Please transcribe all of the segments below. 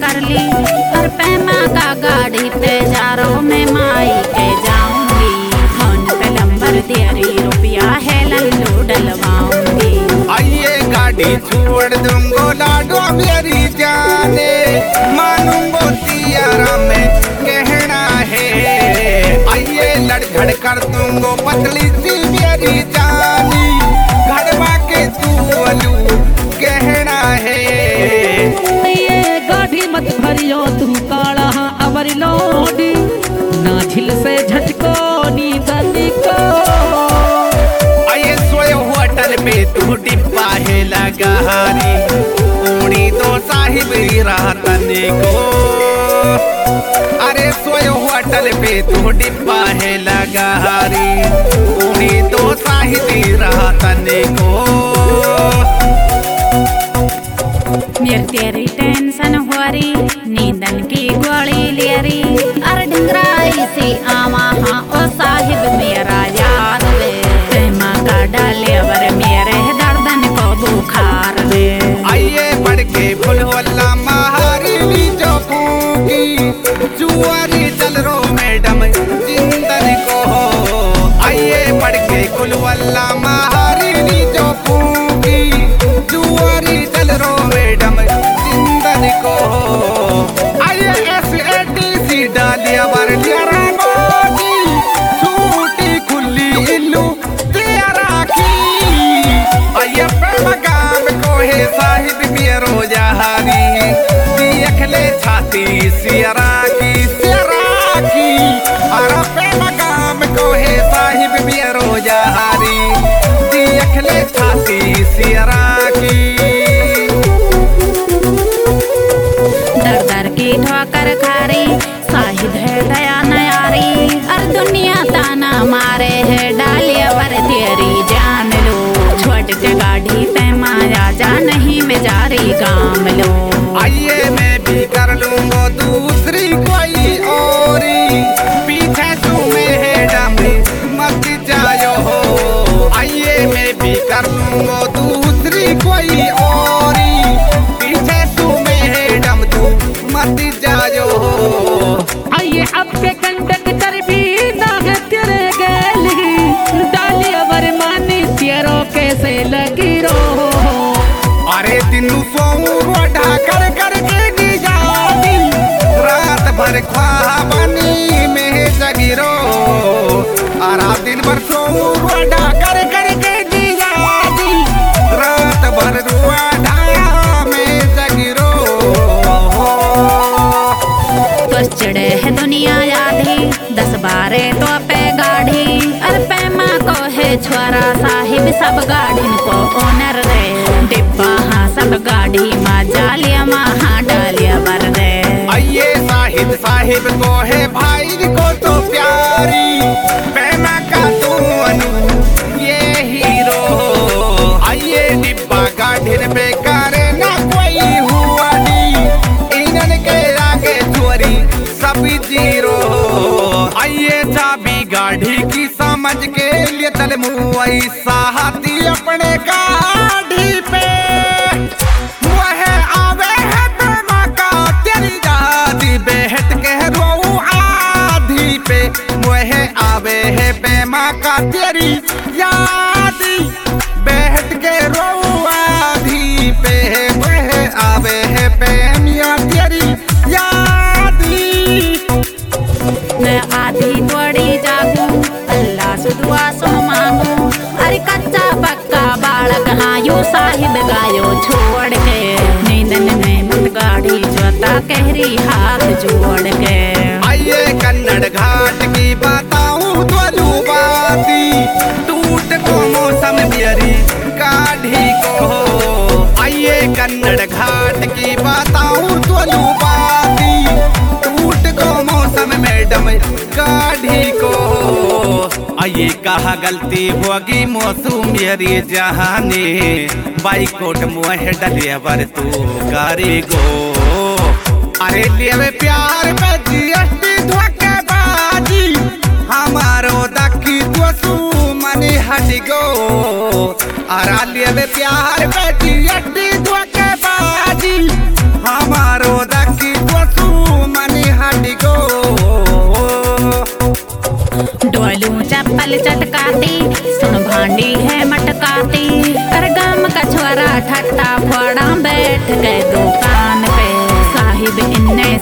कर ली और पैमा का गाड़ी पे जारो में माई के जाऊंगी। फोन पे नंबर तेरी रुपया है लल्लू डलवाऊंगी। आइए गाड़ी छोड़ दूंगो लाडो मेरी जाने, मानूंगो तियारा में कहना है। आइए लड़खड़ कर दूंगो पतली सी मेरी जानी, घड़वा के तू अलू कहना है। ये गाड़ी मत भरियो तू काला अवर लोडी, ना झिल से झटको नी दनी को। आइए सोए होटल पे तू डिब्बा है लगारी, उड़ी तो साहिब रातने को। अरे सोए होटल पे तू डिब्बा है लगारी, उड़ी तो साहिब रातने को। मेरी तेरी टेंशन हो रही, नींदन की गोली ले रही, अरे ढंगराई सी आवा हाँ ओ साहिब मेरा याद वे। प्रेमा का डाले अवर मेरे दर्दन को बुखार वे। आइए बढ़ के फुलवल्ला महारी जो फूकी, जुआरी चल रो मैडम जिंदन को। आइए बढ़ के फुलवल्ला महारी जो फूकी, जुआरी चल रो मैडम जिंदन को। आइए SATC डालिया बर लिया मोदी, छूटी खुली इल्लू तेरा की। आइए मकाम को है साहिब मेरो जहारी, देखले छाती सियरा की अरे मकाम को है साहिब मेरो जहारी, देखले छाती सियरा की। दर दर की ठोकर खारी, साहिद है दया नयारी, और दुनिया ताना मारे है डालिया वर तेरी जान लो। छोट के गाड़ी पे माया जा नहीं बेचारी काम लो। आइए मैं भी कर लूंगा दूसरी कोई औरी, पीछे तुम्हें है डमरी मत जायो हो। आइए मैं भी कर लूंगा दूसरी कोई औरी, पीछे तुम्हें है डम तू मत जायो हो। आइए अब के कंडक्टर भी ना है तेरे गैली, डाली अवर मानी तेरो कैसे लगी रो। अरे दिन सोऊं कर के दी जाती, रात भर ख्वाबनी में जगिरो। अरा दिन भर सोऊं कर के दी जाती, रात भर रुआ में जगिरो। तो चढ़े है दुनिया आधी, 10-12 तो पे गाड़ी, और पैमा को है छोरा साहिब सब गाड़ी को ओनर रे। डिब्बा हाँ सब गाड़ी माँ जालिया माँ हाँ डालिया बर रे। आइए साहिब को है भाई को तो प्यारी, पैमा का तू अनु ये हीरो। आइए डिब्बा गाड़ी पे करे ना कोई हुआ नी, इनन के आगे चोरी सब जीरो। आइए चाबी गाड़ी की समझ के लिए चल मुई साहती अपने गाड़ी पे। वह आवे है पैमा का तेरी दादी, बैठ के रो आधी पे। वह आवे है पैमा का तेरी यादी, बैठ के रो आधी पे। वह आवे है पैमिया तेरी यादी। मैं आधी तोड़ी जागू, अल्लाह से दुआ सो मांगू। अरे कच्चा पक्का बालक हाँ यू साहिब गायो छोड़ के, नींदन में मत गाड़ी जोता कहरी हाथ जोड़ के। आइए कन्नड़ घाट की बताऊं तो बाती, टूट को मौसम मेरी गाड़ी को। आइए कन्नड़ घाट की बताऊं तो बाती, टूट को मौसम मैडम गाड़ी को। आइए कहा गलती होगी मौसम मेरी जहानी, बाइकोट मुँह डलिया बर तू गाड़ी गो। अरे लिए प्यार पे GST धोखेबाजी, हमारो दखी दोसू मनी हट गो। अरा लिए प्यार पे GST धोखेबाजी, हमारो दखी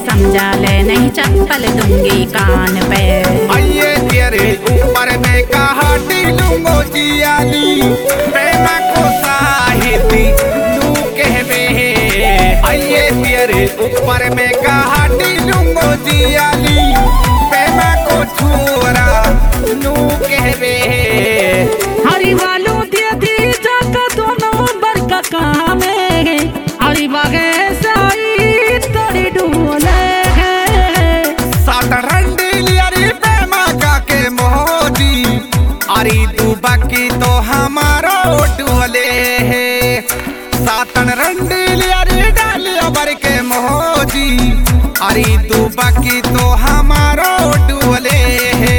समझा ले नहीं चप्पल दूंगी कान पे। आइए तेरे ऊपर में कहा लूंगो जियाली प्रेमा को साहिती लू कहवे। आइए तेरे ऊपर में कहा लूंगो जियाली प्रेमा को छुरा लू कहवे। हरी वालू दिया दी जाका दोनों बरका काम है हरी बागे साई तोड़ी डूले है। सात रंडीली अरे प्रेमा का के मोदी अरे तू बाकी तो हमारा डुले है। सातन रंडीली अरे डालिया बर के मोदी अरे तू बाकी तो हमारा डुले है।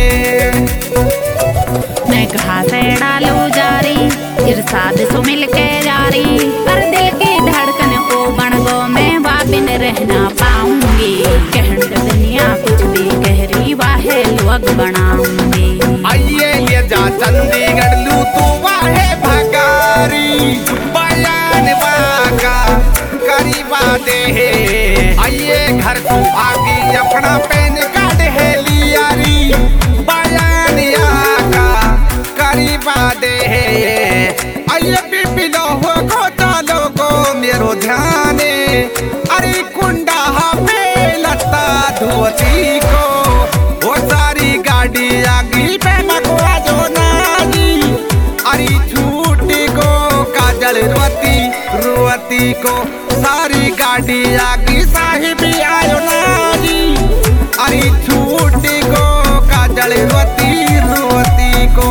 मैं कहा से डालू जारी इरसाद सो मिल के जारी पर दिल की धड़कन को बन गो मैं वाबिन रहना पाऊंगी। कहन दुनिया कुछ भी कह रही वाहे लोग बनाऊंगी। आइए ले जा चंडीगढ़ लू तू वाहे भगारी बयान बाका करीबा दे। आइए घर तू आगे अपना पेन कार्ड है लियारी बयान आका करीबा दे। आइए पिपिलो हो खोता लोगो मेरो ध्यान अरे कुंडा पे लता धोती को वो सारी गाड़ी आगी पे मकवा जो नानी अरे छूटी को काजल रोती रोती को सारी गाड़ी आगी साहिब आयो नानी अरे छूटी को काजल रोती रोती को।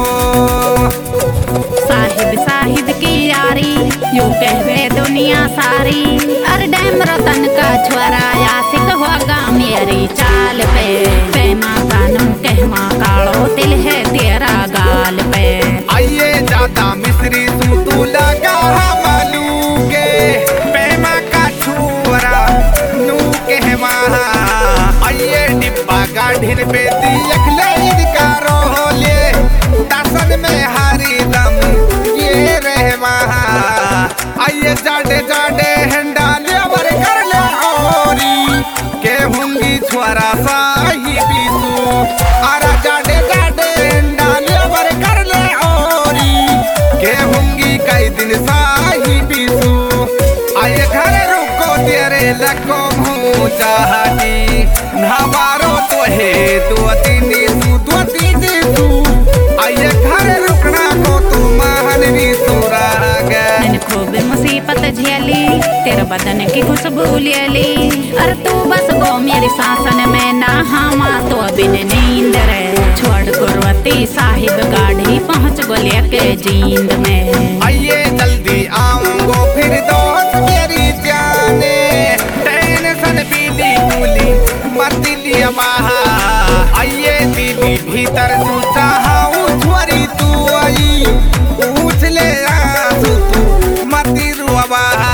साहिब साहिब की यारी यूं कहवे दुनिया सारी अर डैम रतन का छुरा यासिक होगा मेरी चाल पे। प्रेमा कानू कहवा कालो तिल है तेरा गाल पे। आइए ज्यादा मिस्री तू लगा मालू के प्रेमा का छुरा नू कहवा। आइए डिब्बा गाढ़िन पे दिखले इनका रोले दासन में हरी दम ये रहवा। आइए जाडे जाडे हंडाले वर कर ले औरी के होंगी छुरा साही बीसू आरा जाडे जाडे हंडाले वर कर ले औरी के होंगी कई दिन साही बीसू। आइए घर रुको तेरे लको मुँह चाहती नवारो तो है दो तीन सू। आइए घर रुकना को तू महल भी सुरा गए। मैंने खूब मुसीबत झेली तेरे बदन की खुशबू ले ली अर तू बस गो मेरी सांसन में ना हमा तो बिन नींद रे। छोड़ गुरवती साहिब गाड़ी पहुँच गो लेके जींद में। आइए जल्दी आऊंगो फिर दोस्त मेरी जाने टेंशन पीली पूली मत लिया बाहा। आइए दिली भीतर तू चाहूं छोरी तू आई पूछ ले आंसू तू मत रुआ बाहा।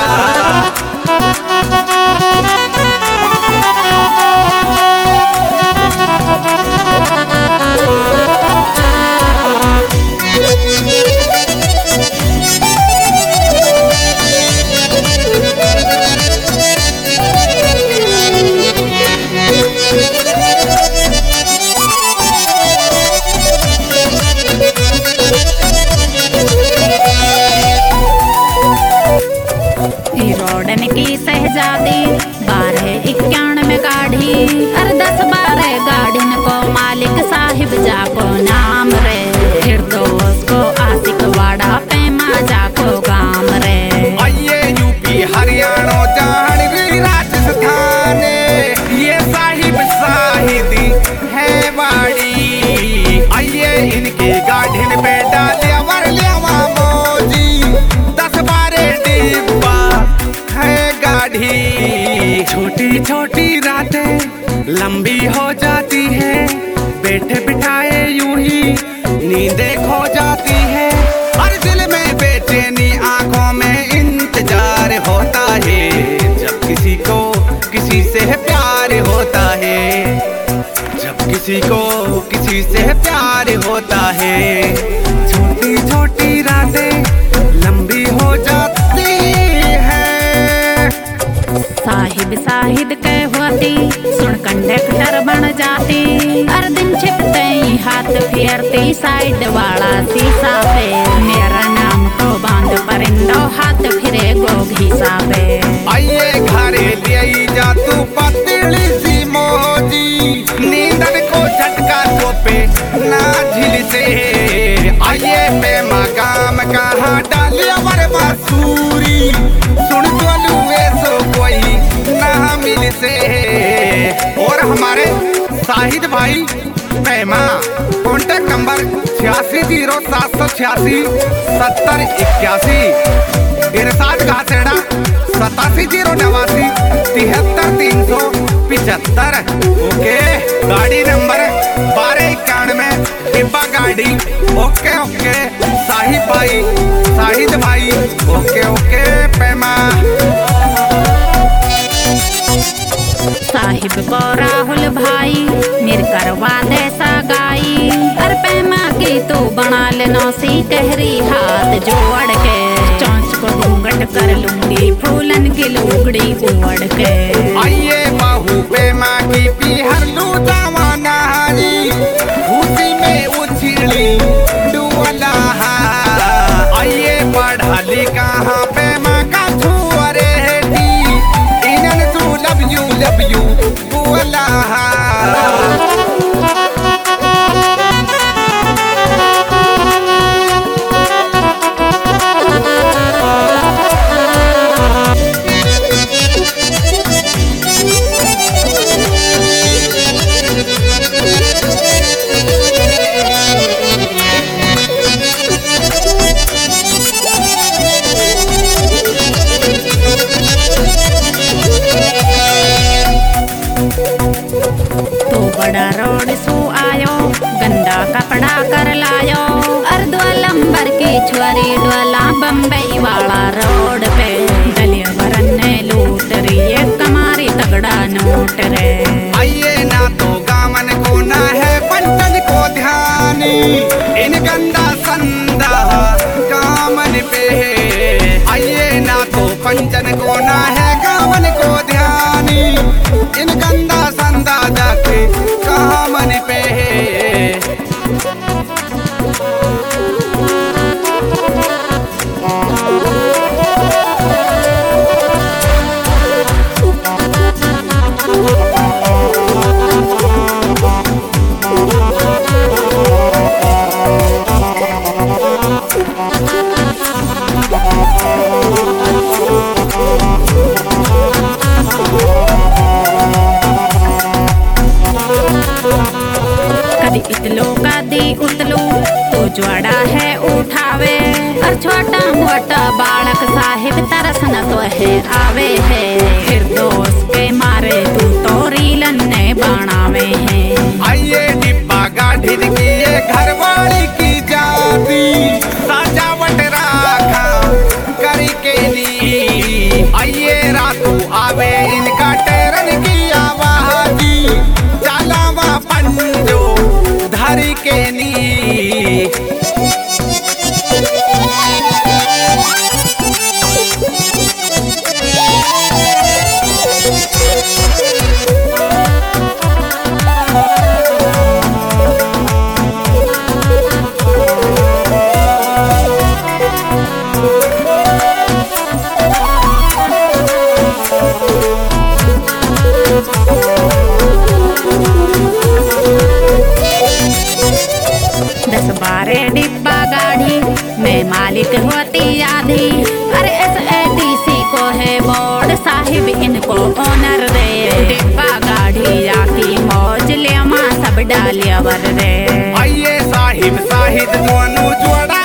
रोडन की शहजादी 1291 में गाड़ी अर 10-12 गाड़िन को मालिक साहिब जाको नाम रे। फिर तो उसको आशिक वाड़ा पैमा जाको गाम रे। आइए यूपी हरियाणा जान भी राजस्थान ये साहिब साहिदी है बाड़ी। आइए इनकी गाढ़िन पे डाले वर लेवा मोजी 10-12 डिब्बा है गाड़ी। छोटी छोटी रातें लंबी हो जाती है बैठे बिठाए यूं ही नींदें खो जाती है। हर दिल में बेचैनी आंखों में इंतजार होता है जब किसी को किसी से प्यार होता है। जब किसी को किसी से प्यार होता है छोटी छोटी रातें लंबी हो जाती है। साहिब साहिब के होती सुन कंडक्टर बन जाती। हर दिन छिपते ही हाथ फेरती साइड वाला शीशा पे। मेरा नाम को बांध परिंदो हाथ फिरे गो घीसा पे। आइए घरे ले जा तू पतली सी मोजी, नींदन को झटका तो पे ना झिल से। आइए पे मकाम कहाँ डालिया वर बासूरी, सुन तो सो कोई ना मिल से। और हमारे शाहिद भाई पैमा कॉन्टेक्ट नंबर 860786 7081। इरशाद घासेड़ा 8709 7375। ओके गाड़ी नंबर 1291 डिब्बा गाड़ी। ओके ओके शाहिद भाई ओके ओके पैमा। साहिब को राहुल भाई मेरे करवा दे सगाई। हर पैमा की तू बना लेनो सी कहरी हाथ जोड़ के। चौंच को घूंघट कर लूंगी फूलन की लुगड़ी उड़ के। आइए बाहू पैमा की पीहर लू दावा नहारी, खुशी में उछली डुअला। आइए पढ़ा लिखा हाँ पैमा का छुअरे दी, इनन तू लव यू बोला। बड़ा रोड सो आयो गंदा कपड़ा कर लायो। और 2 नंबर की छुरी डोला बम्बई वाला रोड पे। दलिया वरन ने लूट रही है कमारी तगड़ा नोट रे। आइए ना तो गामन को ना है पंचन को ध्यानी, इन गंदा संदा गामन पे। आइए ना तो पंचन को ना है गामन को ध्यानी, इन गंदा संदा जाके कहाँ मन पे। कभी इतलो कदी उतलो तो ज्वाड़ा है उठावे। और छोटा मोटा बालक साहिब तरसन तो है आवे है। फिर दोस्त के मारे तू तो रीलन ने बनावे है। आइए डिब्बा गाड़ी की ये घरवाली की जाती, सजावट राखा करी के ली। आइए रातू आवे इनका टेरन की आवाजी, चलावा पंजो धरी के नी। डिब्बा गाड़ी में मालिक होती आधी। अरे SATC को है बोर्ड साहिब इनको ओनर रे। डिब्बा गाड़ी आकी मौज ले माँ सब डालिया वर रे। आइए साहिब दोनों जोड़ा